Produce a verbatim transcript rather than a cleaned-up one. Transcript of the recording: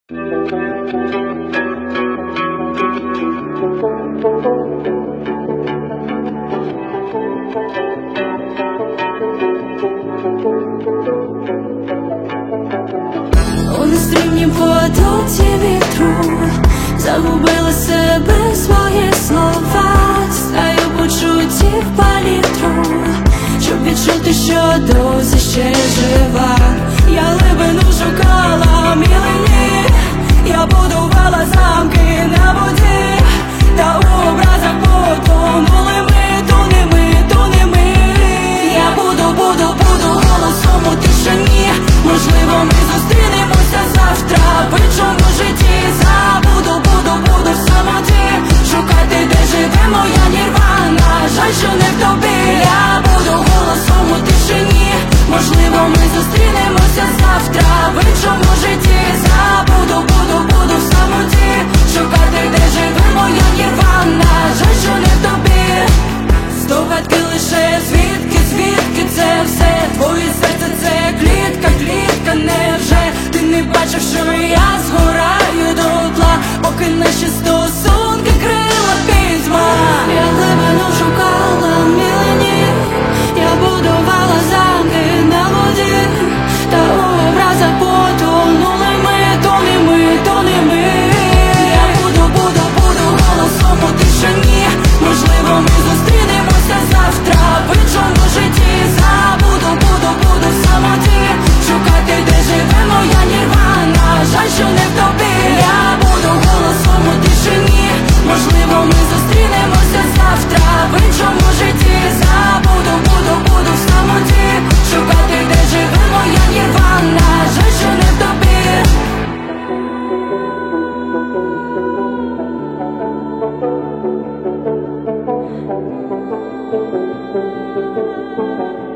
У нестрімнім потоці вітру загубила себе, свої слова, стаю почуттів палітру, щоб відчути, що досі ще жива. Я глибину шукала мілені, я будувала замки на воді, та у образах потонули ми, тонемо, тонемо. Я буду, буду, буду голосом у тишині. Можливо, ми зустрінемося завтра в іншому житті. Забуду, буду, буду в самоті шукати, де живе моя нірвана. Жаль, що не в тобі. Я буду голосом у тишині. Можливо, ми зустрінемося завтра в іншому житті. Забуду, буду, буду в самоті шукати, де живе моя нірвана. Жаль, що не в тобі. Здогадки лише звідки, звідки це все? Твоє серце це клітка, клітка, невже ти не бачив, що я згораю дотла, поки наші стосунки крила пітьма. Я глибину шукала мілені, я будувала замки на воді, та у образах потонули ми, тонемо, тонемо. Я буду, буду, буду голосом у тишині. Можливо, ми зустрінемося завтра в іншому житті. Забуду, буду, буду в самоті шукати, де живе моя нірвана. Жаль, що не в тобі. Я буду голосом у тишині. Можливо, ми зустрінемося завтра в іншому житті. Забуду, буду, буду в самоті шукати, де живе моя нірвана. Жаль, що не в тобі. Thank you.